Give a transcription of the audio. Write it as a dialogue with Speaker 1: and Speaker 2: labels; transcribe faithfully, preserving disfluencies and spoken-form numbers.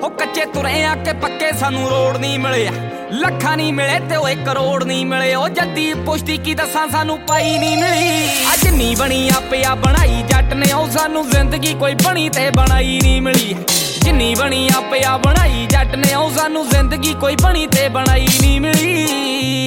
Speaker 1: ਉਹ ਕੱਚੇ ਤੁਰੇ ਆ ਕੇ ਪੱਕੇ ਸਾਨੂੰ ਰੋਡ ਨਹੀਂ ਮਿਲਿਆ ਲੱਖਾਂ ਨਹੀਂ ਮਿਲੇ ਤੇ ਓਏ ਕਰੋੜ ਨਹੀਂ ਮਿਲੇ ਉਹ ਜੱਦੀ ਪੁਸ਼ਤੀ ਕੀ ਦੱਸਾਂ ਸਾਨੂੰ ਪਾਈ ਨਹੀਂ ਮਿਲੀ ਅੱਜ ਨਹੀਂ ਬਣੀ ਆਪੇ ਆ ਬਣਾਈ ਜੱਟ ਨੇ ਉਹ ਸਾਨੂੰ ਜ਼ਿੰਦਗੀ ਕੋਈ ਬਣੀ ਤੇ ਬਣਾਈ ਨਹੀਂ ਮਿਲੀ ਜਿੰਨੀ ਬਣੀ ਆਪੇ ਆ ਬਣਾਈ ਜੱਟ ਨੇ ਉਹ ਸਾਨੂੰ ਜ਼ਿੰਦਗੀ ਕੋਈ ਬਣੀ ਤੇ ਬਣਾਈ ਨਹੀਂ ਮਿਲੀ।